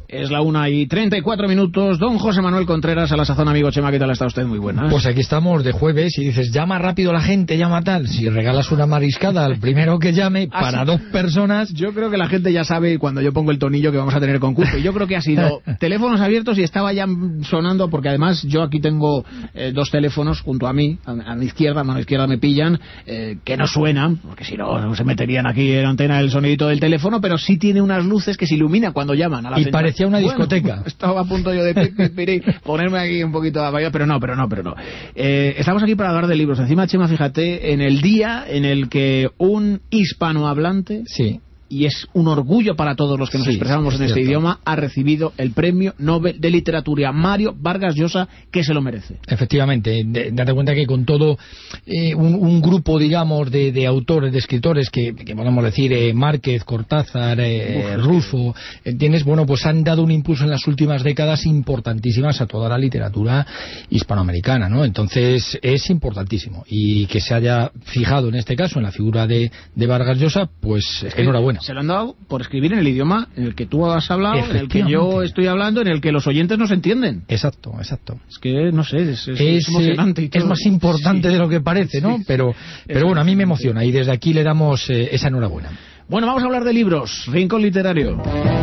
Es la 1:34. Don José Manuel Contreras, a la sazón, amigo Chema, ¿qué tal está usted? Muy buenas. Pues aquí estamos de jueves y dices, llama rápido la gente, llama tal. Si regalas una mariscada al primero que llame, para 2 personas... Yo creo que la gente ya sabe cuando yo pongo el tonillo que vamos a tener concurso. Y yo creo que ha sido teléfonos abiertos y estaba ya sonando, porque además yo aquí tengo 2 teléfonos junto a mí, a mi izquierda, a mano izquierda me pillan, que no suenan, porque si no se meterían aquí en la antena el sonidito del teléfono, pero sí tiene unas luces que se iluminan cuando llaman a la central. Parecía una discoteca. Bueno, estaba a punto yo de ponerme aquí un poquito a bailar, pero no. Estamos aquí para hablar de libros. Encima, Chema, fíjate, en el día en el que un hispanohablante... Sí. Y es un orgullo para todos los que nos expresamos en este idioma, ha recibido el Premio Nobel de Literatura Mario Vargas Llosa, que se lo merece. Efectivamente, date cuenta que con todo un grupo, digamos, de autores, de escritores, que podemos decir Márquez, Cortázar, Rulfo, ¿entiendes? Bueno, pues han dado un impulso en las últimas décadas importantísimas a toda la literatura hispanoamericana, ¿no? Entonces es importantísimo. Y que se haya fijado en este caso en la figura de Vargas Llosa, pues enhorabuena. Se lo han dado por escribir en el idioma en el que tú has hablado, en el que yo estoy hablando, en el que los oyentes nos entienden. Exacto. Es que, no sé, es emocionante. Y todo. Es más importante de lo que parece, ¿no? Pero bueno, a mí me emociona y desde aquí le damos esa enhorabuena. Bueno, vamos a hablar de libros. Rincón Literario.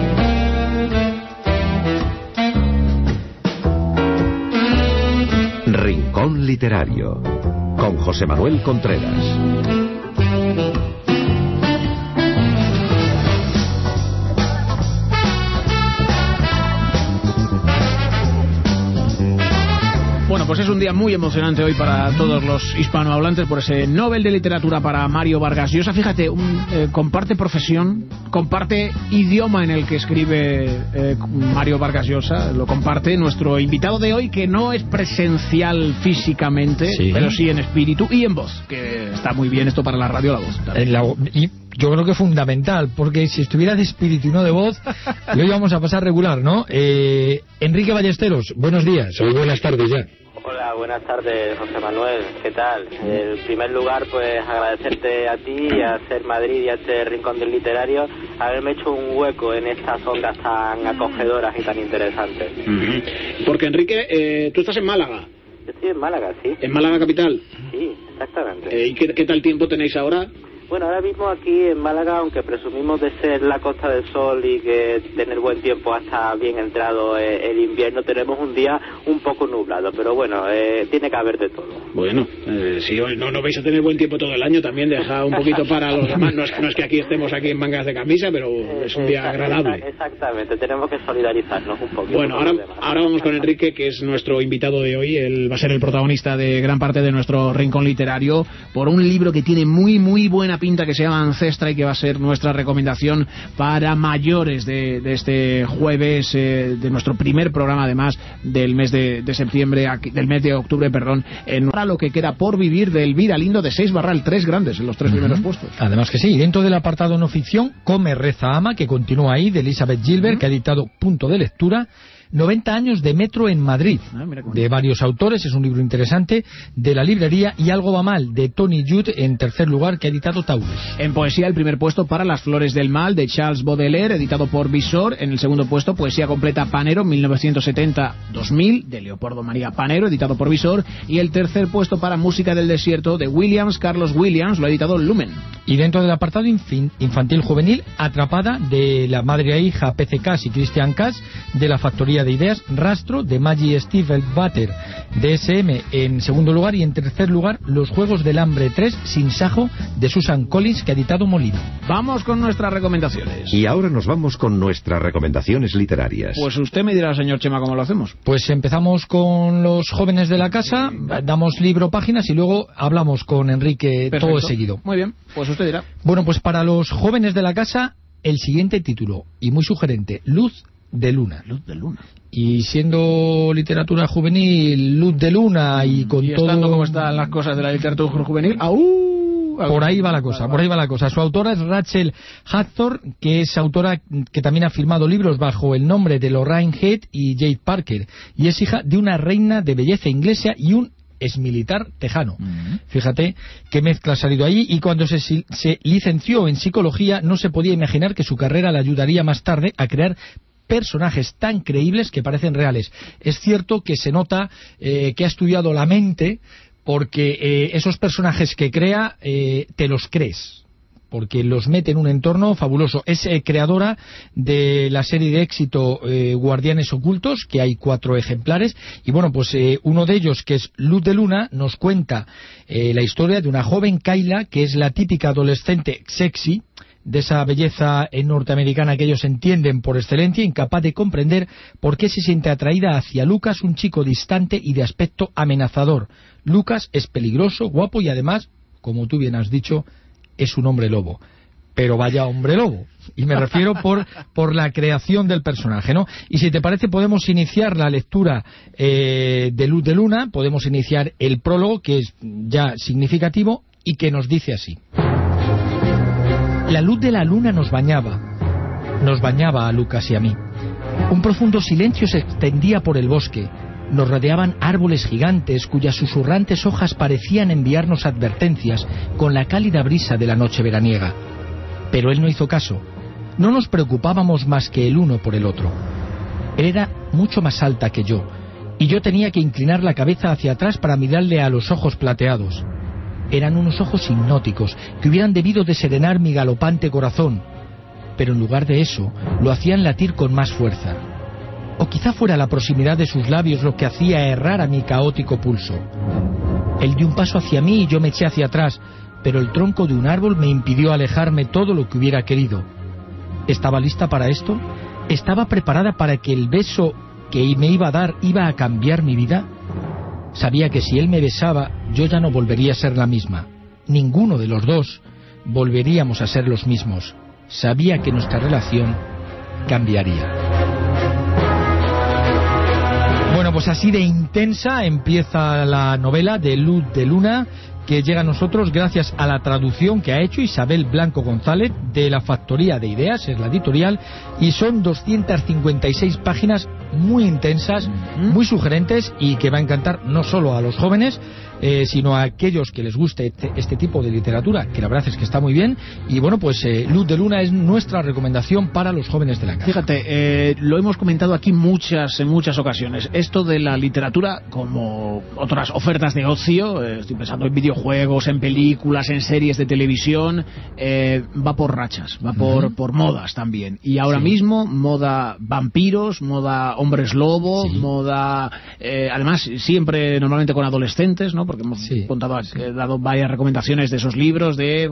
Rincón Literario, con José Manuel Contreras. Bueno, pues es un día muy emocionante hoy para todos los hispanohablantes por ese Nobel de Literatura para Mario Vargas Llosa. Fíjate, comparte profesión, comparte idioma en el que escribe Mario Vargas Llosa, lo comparte nuestro invitado de hoy, que no es presencial físicamente, pero sí en espíritu y en voz, que está muy bien esto para la radio, la voz. Y yo creo que es fundamental, porque si estuviera de espíritu y no de voz, lo íbamos a pasar regular, ¿no? Enrique Ballesteros, buenos días, o buenas tardes ya. Hola, buenas tardes, José Manuel, ¿qué tal? En primer lugar, pues agradecerte a ti y a Ser Madrid y a este Rincón del Literario haberme hecho un hueco en estas ondas tan acogedoras y tan interesantes. Porque, Enrique, tú estás en Málaga. Yo estoy en Málaga, sí. ¿En Málaga capital? Sí, exactamente. ¿Y qué tal tiempo tenéis ahora? Bueno, ahora mismo aquí en Málaga, aunque presumimos de ser la Costa del Sol y que tener buen tiempo hasta bien entrado el invierno, tenemos un día un poco nublado, pero bueno, tiene que haber de todo. Bueno, si hoy no vais a tener buen tiempo todo el año, también deja un poquito para los demás. No es que aquí estemos aquí en mangas de camisa, pero es un día agradable. Exactamente, tenemos que solidarizarnos un poquito. Bueno, ahora vamos con Enrique, que es nuestro invitado de hoy. Él va a ser el protagonista de gran parte de nuestro Rincón Literario por un libro que tiene muy, muy buena pinta, que se llama Ancestra, y que va a ser nuestra recomendación para mayores de este jueves, de nuestro primer programa, además, del mes de septiembre, del mes de octubre, perdón, para lo que queda por vivir de Elvira Lindo, de 6 Barral, 3 grandes en los 3 primeros puestos. Además que sí, dentro del apartado no ficción, Come, Reza, Ama, que continúa ahí, de Elizabeth Gilbert, que ha editado Punto de Lectura. 90 años de metro en Madrid, de varios autores, es un libro interesante, de la librería, y Algo va mal, de Tony Judd, en tercer lugar, que ha editado Taurus. En poesía, el primer puesto para Las flores del mal, de Charles Baudelaire, editado por Visor. En el segundo puesto, Poesía completa Panero, 1970-2000, de Leopoldo María Panero, editado por Visor. Y el tercer puesto para Música del desierto, de Carlos Williams, lo ha editado Lumen. Y dentro del apartado infantil juvenil, Atrapada, de la madre e hija P.C. Cass y Christian Cass, de la Factoría de Ideas. Rastro, de Maggie Stiefel-Butter, de SM, en segundo lugar. Y en tercer lugar, Los Juegos del Hambre 3, Sin Sajo, de Susan Collins, que ha editado Molino. Vamos con nuestras recomendaciones. Y ahora nos vamos con nuestras recomendaciones literarias. Pues usted me dirá, señor Chema, cómo lo hacemos. Pues empezamos con Los jóvenes de la casa, damos libro, páginas, y luego hablamos con Enrique. Perfecto. Todo seguido. Muy bien, pues usted dirá. Bueno, pues para Los jóvenes de la casa, el siguiente título, y muy sugerente: Luz de Luna. Luz de Luna. Y siendo literatura juvenil, Luz de Luna, y con y todo... como están las cosas de la literatura juvenil, por ahí va la cosa, Su autora es Rachel Hathor, que es autora que también ha firmado libros bajo el nombre de Lorraine Head y Jade Parker, y es hija de una reina de belleza inglesa y un exmilitar tejano. Fíjate qué mezcla ha salido ahí. Y cuando se licenció en psicología, no se podía imaginar que su carrera le ayudaría más tarde a crear personajes tan creíbles que parecen reales. Es cierto que se nota que ha estudiado la mente, porque esos personajes que crea te los crees, porque los mete en un entorno fabuloso. Es creadora de la serie de éxito Guardianes Ocultos, que hay 4 ejemplares, y bueno, pues uno de ellos, que es Luz de Luna, nos cuenta la historia de una joven Kayla, que es la típica adolescente sexy, de esa belleza norteamericana que ellos entienden por excelencia, incapaz de comprender por qué se siente atraída hacia Lucas, un chico distante y de aspecto amenazador. Lucas es peligroso, guapo y además, como tú bien has dicho, es un hombre lobo. Pero vaya hombre lobo. Y me refiero por la creación del personaje, ¿no? Y si te parece, podemos iniciar la lectura de Luz de Luna, podemos iniciar el prólogo, que es ya significativo y que nos dice así. La luz de la luna nos bañaba a Lucas y a mí. Un profundo silencio se extendía por el bosque. Nos rodeaban árboles gigantes cuyas susurrantes hojas parecían enviarnos advertencias con la cálida brisa de la noche veraniega. Pero él no hizo caso. No nos preocupábamos más que el uno por el otro. Él era mucho más alta que yo, y yo tenía que inclinar la cabeza hacia atrás para mirarle a los ojos plateados. Eran unos ojos hipnóticos que hubieran debido de serenar mi galopante corazón, pero en lugar de eso lo hacían latir con más fuerza. O quizá fuera la proximidad de sus labios lo que hacía errar a mi caótico pulso. Él dio un paso hacia mí y yo me eché hacia atrás, pero el tronco de un árbol me impidió alejarme todo lo que hubiera querido. ¿Estaba lista para esto? ¿Estaba preparada para que el beso que me iba a dar iba a cambiar mi vida? Sabía que si él me besaba, yo ya no volvería a ser la misma. Ninguno de los dos volveríamos a ser los mismos. Sabía que nuestra relación cambiaría. Bueno, pues así de intensa empieza la novela de Luz de Luna, que llega a nosotros gracias a la traducción que ha hecho Isabel Blanco González de La Factoría de Ideas, es la editorial, y son 256 páginas muy intensas, muy sugerentes, y que va a encantar no solo a los jóvenes, sino a aquellos que les guste este tipo de literatura, que la verdad es que está muy bien. Y bueno, pues Luz de Luna es nuestra recomendación para los jóvenes de la casa. Fíjate, lo hemos comentado aquí en muchas ocasiones, esto de la literatura, como otras ofertas de ocio, estoy pensando en videojuegos, en películas, en series de televisión, va por rachas, va por modas también, y ahora mismo moda vampiros, moda hombres lobo, moda además siempre normalmente con adolescentes, ¿no? Porque hemos dado varias recomendaciones de esos libros de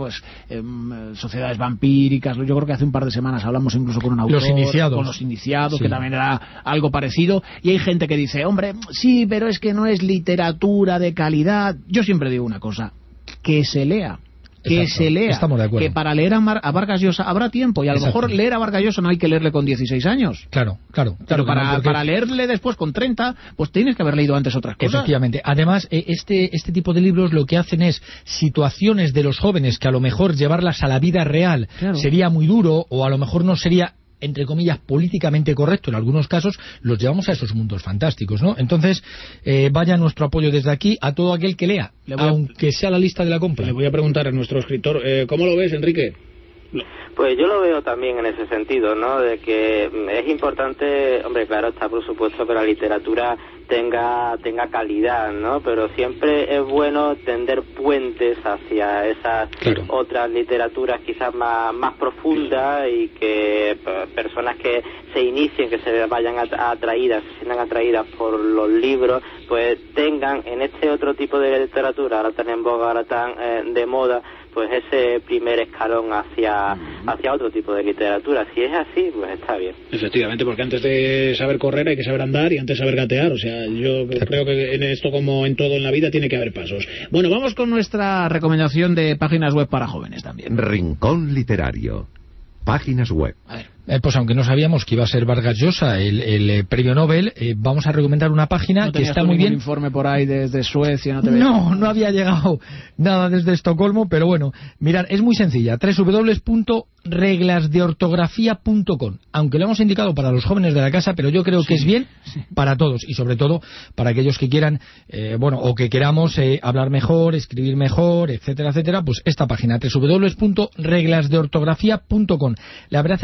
sociedades vampíricas. Yo creo que hace un par de semanas hablamos incluso con un autor, con Los Iniciados, que también era algo parecido, y hay gente que dice, hombre, sí, pero es que no es literatura de calidad. Yo siempre digo una cosa, que se lea. Que se lea, estamos de acuerdo. Que para leer a Vargas Llosa habrá tiempo, y a lo mejor leer a Vargas Llosa no hay que leerle con 16 años. Claro. Pero para leerle después con 30, pues tienes que haber leído antes otras cosas. Efectivamente. Además, este tipo de libros lo que hacen es situaciones de los jóvenes que a lo mejor llevarlas a la vida real sería muy duro, o a lo mejor no sería, entre comillas, políticamente correcto en algunos casos, los llevamos a esos mundos fantásticos, ¿no? Entonces, vaya nuestro apoyo desde aquí a todo aquel que lea, aunque sea la lista de la compra. Le voy a preguntar a nuestro escritor, ¿cómo lo ves, Enrique? Pues yo lo veo también en ese sentido, ¿no? De que es importante, hombre, claro, está por supuesto que la literatura tenga calidad, ¿no? Pero siempre es bueno tender puentes hacia esas otras literaturas quizás más profundas, y que personas que se inicien, que se vayan atraídas, se sientan atraídas por los libros, pues tengan en este otro tipo de literatura, ahora tan en boga, ahora tan de moda, pues ese primer escalón hacia otro tipo de literatura. Si es así, pues está bien. Efectivamente, porque antes de saber correr hay que saber andar, y antes saber gatear. O sea, yo creo que en esto, como en todo en la vida, tiene que haber pasos. Bueno, vamos con nuestra recomendación de páginas web para jóvenes también. Rincón Literario. Páginas web. A ver. Pues aunque no sabíamos que iba a ser Vargas Llosa el premio Nobel, vamos a recomendar una página que está muy bien. ¿No informe por ahí desde Suecia? No había llegado nada desde Estocolmo, pero bueno, mirad, es muy sencilla, www.reglasdeortografía.com, aunque lo hemos indicado para los jóvenes de la casa, pero yo creo que es bien para todos, y sobre todo para aquellos que quieran, o que queramos hablar mejor, escribir mejor, etcétera, etcétera. Pues esta página, www.reglasdeortografía.com. La verdad es que está muy bien.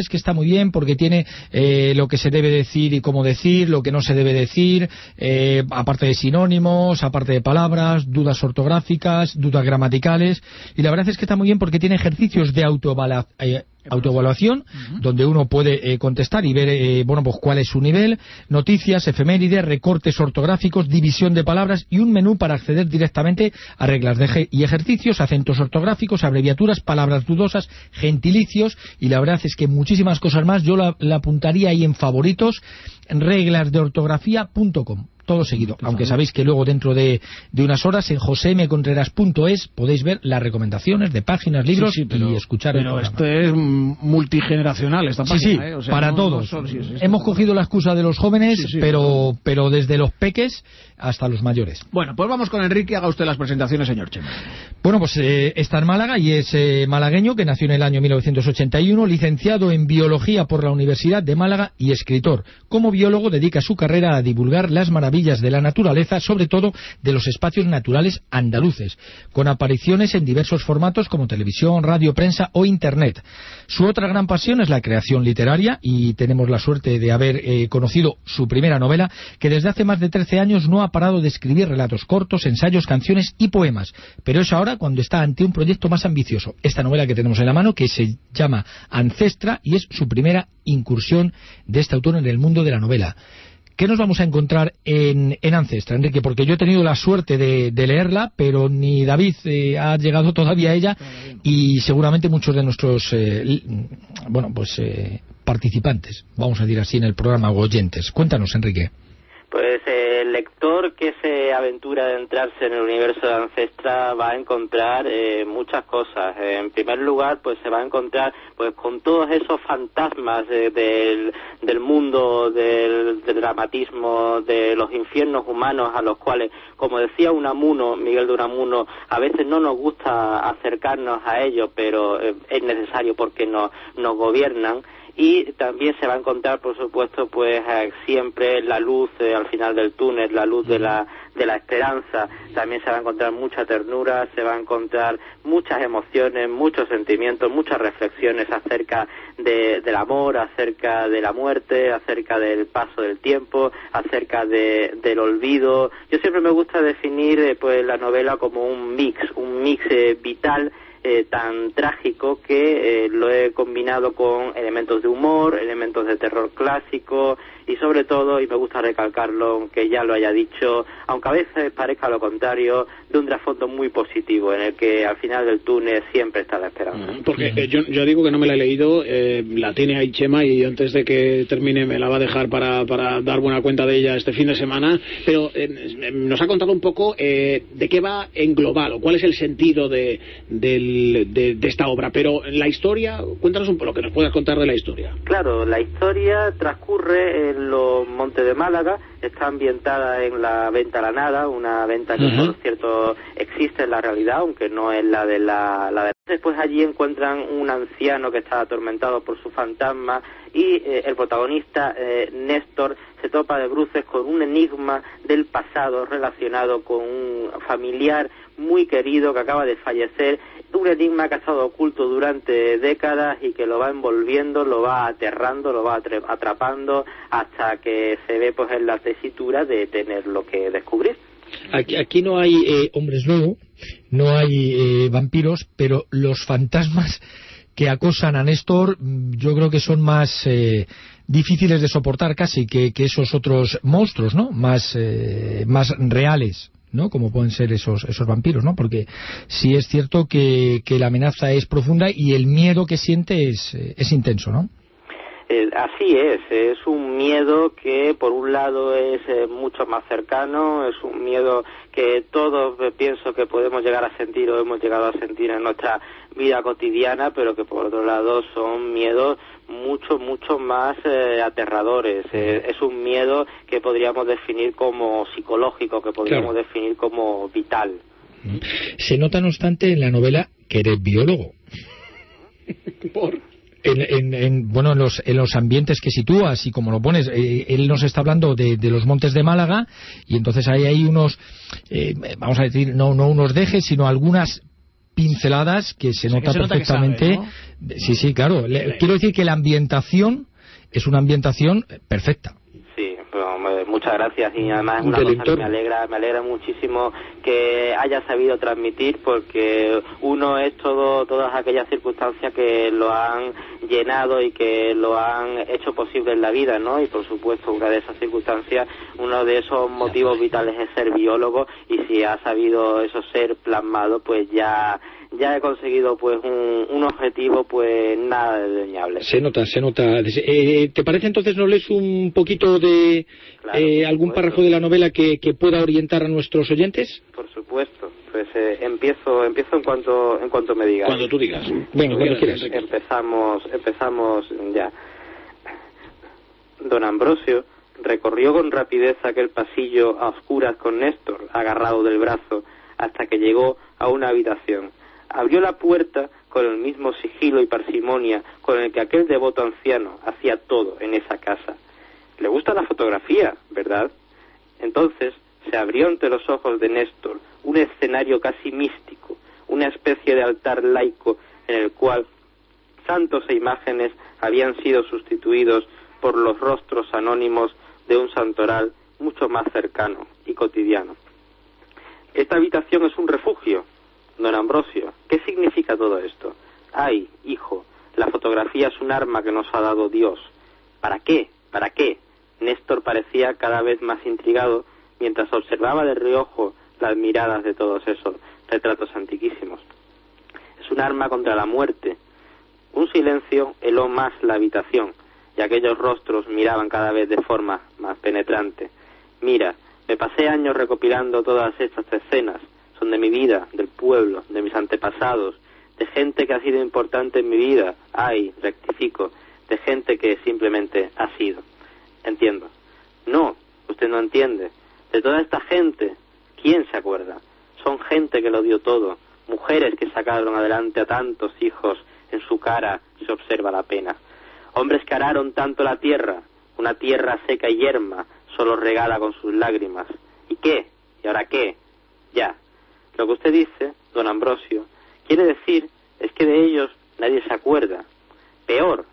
bien porque tiene lo que se debe decir y cómo decir, lo que no se debe decir, aparte de sinónimos, aparte de palabras, dudas ortográficas, dudas gramaticales, y la verdad es que está muy bien porque tiene ejercicios de autoevaluación, donde uno puede contestar y ver pues cuál es su nivel, noticias, efemérides, recortes ortográficos, división de palabras y un menú para acceder directamente a reglas y ejercicios, acentos ortográficos, abreviaturas, palabras dudosas, gentilicios, y la verdad es que muchísimas cosas más. Yo la apuntaría ahí en favoritos, en reglasdeortografía.com. Todo seguido, aunque sabéis que luego dentro de unas horas en josemcontreras.es podéis ver las recomendaciones de páginas, libros y escuchar el programa. Esto es multigeneracional, esta página. O sea, para todos. Hemos cogido la excusa de los jóvenes, pero desde los peques hasta los mayores. Bueno, pues vamos con Enrique, haga usted las presentaciones, señor Chema. Bueno, pues está en Málaga y es malagueño, que nació en el año 1981, licenciado en Biología por la Universidad de Málaga y escritor. Como biólogo dedica su carrera a divulgar las maravillas de la naturaleza, sobre todo de los espacios naturales andaluces, con apariciones en diversos formatos como televisión, radio, prensa o internet. Su otra gran pasión es la creación literaria y tenemos la suerte de haber conocido su primera novela, que desde hace más de 13 años no ha parado de escribir relatos cortos, ensayos, canciones y poemas, pero es ahora cuando está ante un proyecto más ambicioso, esta novela que tenemos en la mano, que se llama Ancestra, y es su primera incursión de este autor en el mundo de la novela. ¿Qué nos vamos a encontrar en Ancestra, Enrique? Porque yo he tenido la suerte de leerla, pero ni David ha llegado todavía a ella, y seguramente muchos de nuestros participantes, vamos a decir así, en el programa, o oyentes. Cuéntanos, Enrique. Pues el lector que se aventura a adentrarse en el universo de Ancestra va a encontrar muchas cosas. En primer lugar, pues se va a encontrar pues con todos esos fantasmas del mundo, del dramatismo, de los infiernos humanos a los cuales, como decía Unamuno, Miguel de Unamuno, a veces no nos gusta acercarnos a ellos, pero es necesario porque nos gobiernan. Y también se va a encontrar, por supuesto, pues siempre la luz al final del túnel, la luz de la esperanza. También se va a encontrar mucha ternura, se va a encontrar muchas emociones, muchos sentimientos, muchas reflexiones acerca del amor, acerca de la muerte, acerca del paso del tiempo, acerca del olvido. Yo siempre me gusta definir pues la novela como un mix vital, tan trágico, que lo he combinado con elementos de humor, elementos de terror clásico y sobre todo, y me gusta recalcarlo, aunque ya lo haya dicho, aunque a veces parezca lo contrario, de un trasfondo muy positivo en el que al final del túnel siempre está la esperanza. Porque yo digo que no me la he leído, la tiene ahí Chema y antes de que termine me la va a dejar para dar buena cuenta de ella este fin de semana, pero nos ha contado un poco de qué va en global o cuál es el sentido de esta obra, pero la historia, cuéntanos un poco lo que nos puedas contar de la historia. Claro, la historia transcurre en los Montes de Málaga, está ambientada en la Venta a la Nada, una venta que por cierto existe en la realidad, aunque no es la de la. Después allí encuentran un anciano que está atormentado por su fantasma y el protagonista, Néstor, se topa de bruces con un enigma del pasado relacionado con un familiar muy querido que acaba de fallecer, un enigma que ha estado oculto durante décadas y que lo va envolviendo, lo va aterrando, lo va atrapando hasta que se ve pues en la tesitura de tener lo que descubrir. Aquí no hay hombres lobo, no hay vampiros, pero los fantasmas que acosan a Néstor yo creo que son más difíciles de soportar casi que esos otros monstruos, ¿no? Más reales, ¿no? Como pueden ser esos vampiros, ¿no? Porque sí es cierto que la amenaza es profunda y el miedo que siente es intenso, ¿no? Así es un miedo que por un lado es mucho más cercano, es un miedo que todos pienso que podemos llegar a sentir o hemos llegado a sentir en nuestra vida cotidiana, pero que por otro lado son miedos mucho más aterradores. Es un miedo que podríamos definir como psicológico, que podríamos definir como vital. Se nota, no obstante, en la novela que eres biólogo. En los ambientes que sitúas y como lo pones, él nos está hablando de los Montes de Málaga y entonces ahí hay unos, vamos a decir, no unos dejes, sino algunas pinceladas que se nota perfectamente. Que sabe, ¿no? Sí, claro. Quiero decir que la ambientación es una ambientación perfecta. Sí, bueno, muchas gracias, y además es una cosa que me alegra muchísimo que haya sabido transmitir, porque uno es todas aquellas circunstancias que lo han llenado y que lo han hecho posible en la vida, ¿no? Y por supuesto, una de esas circunstancias, uno de esos motivos vitales es ser biólogo, y si ha sabido eso ser plasmado, pues ya he conseguido pues un objetivo pues nada desdeñable. Se nota. ¿Te parece entonces nos lees un poquito de algún párrafo de la novela que pueda orientar a nuestros oyentes? Por supuesto. Pues empiezo en cuanto me digas. Cuando tú digas. Bueno, cuando quieras. Empezamos ya. Don Ambrosio recorrió con rapidez aquel pasillo a oscuras con Néstor agarrado del brazo hasta que llegó a una habitación. Abrió la puerta con el mismo sigilo y parsimonia con el que aquel devoto anciano hacía todo en esa casa. Le gusta la fotografía, ¿verdad? Entonces se abrió ante los ojos de Néstor un escenario casi místico, una especie de altar laico en el cual santos e imágenes habían sido sustituidos por los rostros anónimos de un santoral mucho más cercano y cotidiano. Esta habitación es un refugio. Don Ambrosio, ¿qué significa todo esto? Ay, hijo, la fotografía es un arma que nos ha dado Dios. ¿Para qué? ¿Para qué? Néstor parecía cada vez más intrigado mientras observaba de reojo las miradas de todos esos retratos antiquísimos. Es un arma contra la muerte. Un silencio heló más la habitación, y aquellos rostros miraban cada vez de forma más penetrante. Mira, me pasé años recopilando todas estas escenas. Son de mi vida, del pueblo, de mis antepasados, de gente que ha sido importante en mi vida. Ay, rectifico, de gente que simplemente ha sido. Entiendo. No, usted no entiende. De toda esta gente, ¿quién se acuerda? Son gente que lo dio todo, mujeres que sacaron adelante a tantos hijos, en su cara se observa la pena. Hombres que araron tanto la tierra, una tierra seca y yerma, solo regala con sus lágrimas. ¿Y qué? ¿Y ahora qué? Ya. Lo que usted dice, don Ambrosio, quiere decir es que de ellos nadie se acuerda. Peor,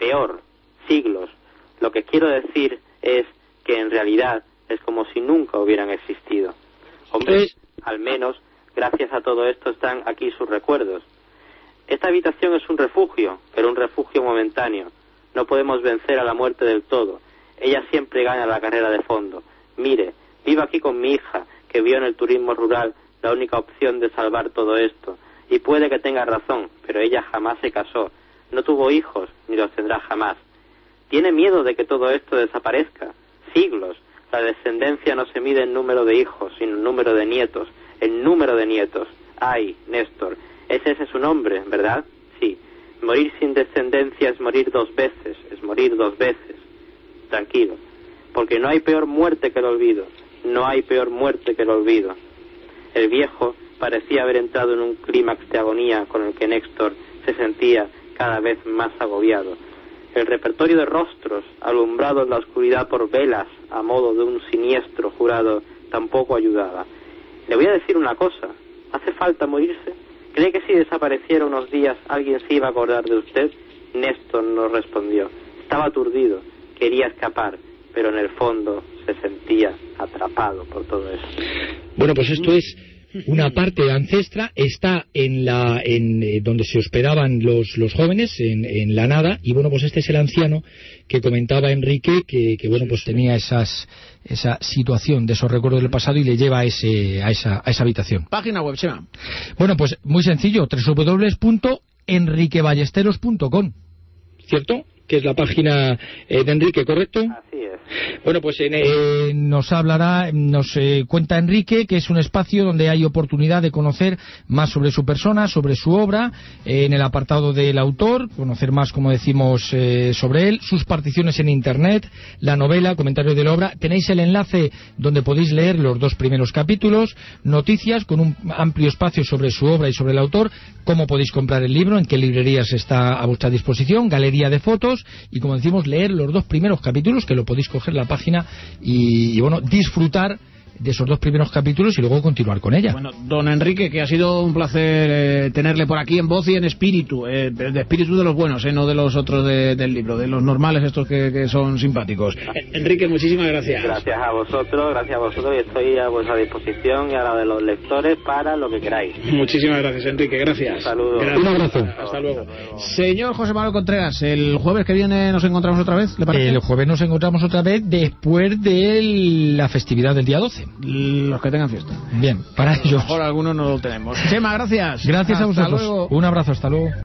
siglos. Lo que quiero decir es que en realidad es como si nunca hubieran existido. Hombre, al menos, gracias a todo esto están aquí sus recuerdos. Esta habitación es un refugio, pero un refugio momentáneo. No podemos vencer a la muerte del todo. Ella siempre gana la carrera de fondo. Mire, vivo aquí con mi hija, que vio en el turismo rural la única opción de salvar todo esto. Y puede que tenga razón, pero ella jamás se casó. No tuvo hijos, ni los tendrá jamás. Tiene miedo de que todo esto desaparezca. Siglos. La descendencia no se mide en número de hijos, sino en número de nietos. En número de nietos. Ay, Néstor, ¿es ese su nombre, verdad? Sí. Morir sin descendencia es morir 2 veces, es morir 2 veces. Tranquilo, porque no hay peor muerte que el olvido. No hay peor muerte que el olvido. El viejo parecía haber entrado en un clímax de agonía con el que Néstor se sentía cada vez más agobiado. El repertorio de rostros, alumbrado en la oscuridad por velas a modo de un siniestro jurado, tampoco ayudaba. Le voy a decir una cosa, ¿hace falta morirse? ¿Cree que si desapareciera unos días alguien se iba a acordar de usted? Néstor no respondió. Estaba aturdido, quería escapar, pero en el fondo se sentía atrapado por todo eso. Bueno, pues esto es una parte de Ancestra, está en donde se hospedaban los jóvenes, en la nada, y bueno, pues este es el anciano que comentaba Enrique, que bueno, pues tenía esa situación de esos recuerdos del pasado y le lleva a esa habitación. Página web, Chema. Bueno, pues muy sencillo, www.enriqueballesteros.com, ¿cierto? Que es la página de Enrique, ¿correcto? Así es. Bueno, pues nos cuenta Enrique que es un espacio donde hay oportunidad de conocer más sobre su persona, sobre su obra, en el apartado del autor, conocer más, como decimos, sobre él, sus particiones en internet, la novela, comentarios de la obra. Tenéis el enlace donde podéis leer los 2 primeros capítulos, noticias con un amplio espacio sobre su obra y sobre el autor, cómo podéis comprar el libro, en qué librerías está a vuestra disposición, galería de fotos y, como decimos, leer los 2 primeros capítulos, que lo podéis coger la página y bueno, disfrutar de esos 2 primeros capítulos y luego continuar con ella. Bueno, don Enrique, que ha sido un placer tenerle por aquí en voz y en espíritu, de espíritu de los buenos, no de los otros del libro, de los normales estos que son simpáticos. Enrique, muchísimas gracias. Gracias a vosotros y estoy a vuestra disposición y a la de los lectores para lo que queráis. Muchísimas gracias, Enrique, gracias. Un saludo. Gracias. Un abrazo. Hasta luego. Señor José Manuel Contreras, el jueves que viene nos encontramos otra vez, ¿le parece? El jueves nos encontramos otra vez después de la festividad del día 12. Los que tengan fiesta. Bien, para ellos. A lo mejor algunos no lo tenemos. Chema, gracias. Gracias a Hasta vosotros. luego. Un abrazo, hasta luego.